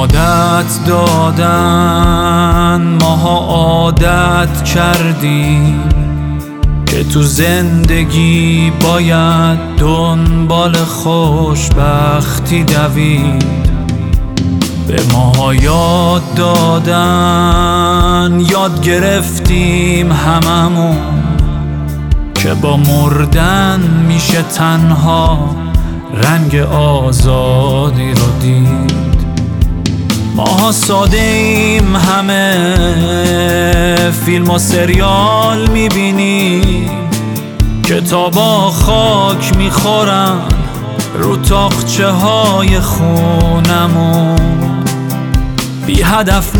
عادت دادن ماها عادت کردیم که تو زندگی باید دنبال خوشبختی دوید. به ماها یاد دادن، یاد گرفتیم هممون که با مردن میشه تنها رنگ آزادی رو دید. ماها ساده ایم، همه فیلم و سریال میبینیم، کتابا خاک میخورن رو تاقچه های خونمون. بی هدف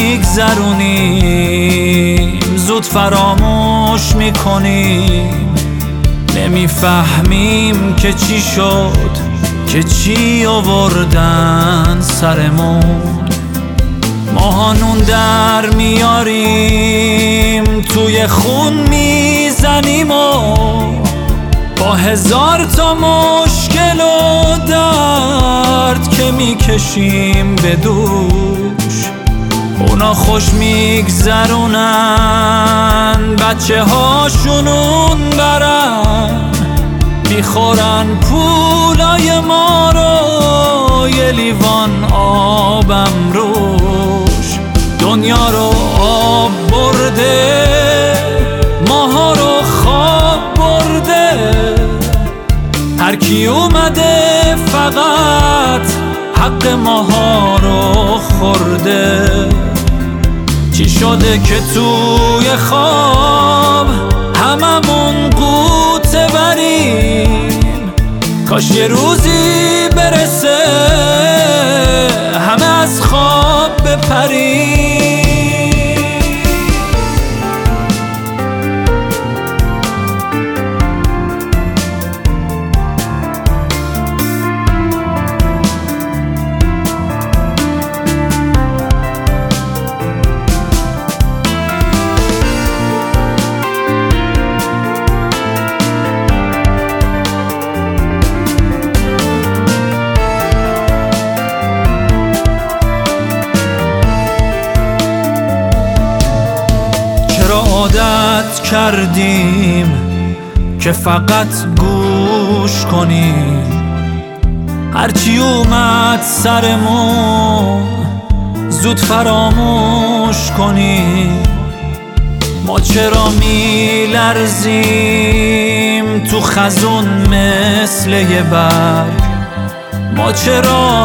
میگذرونیم، زود فراموش میکنیم، نمیفهمیم که چی شد، که چی آوردن سرمون. ماها نون در میاریم، توی خون میزنیم و با هزار تا مشکل و درد که میکشیم به دوش. اونا خوش میگذرونن، بچه هاشون اون برن، میخورن پولای ما رو، یه لیوان آبم روش. دنیا رو آب برده، ماها رو خواب برده، هر کی اومده فقط حق ماها رو خورده. چی شده که توی خواب هممون قوطه بریم؟ کاش یه روزی برسه همه از خواب بپریم. عادت کردیم که فقط گوش کنیم، هرچی اومد سرمون زود فراموش کنیم. ما چرا میلرزیم تو خزون مثل یه برگ؟ ما چرا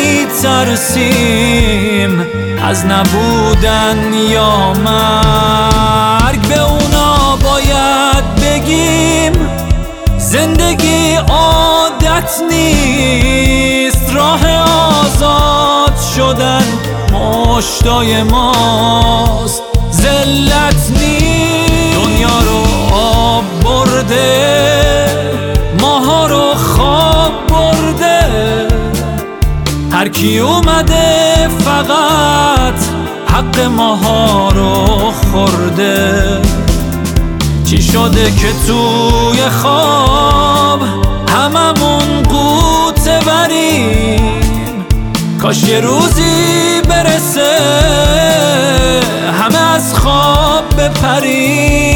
میترسیم از نبودن یا مرگ؟ به اونا باید بگیم زندگی عادت نیست، راه آزاد شدن مشتای ماست، ذلت نیست. دنیا رو آب برده، ماها رو خواب برده، هر کی اومده فقط حق ماها رو خورده. چی شده که توی خواب هممون قوطه بریم؟ کاش یه روزی برسه همه از خواب بپریم.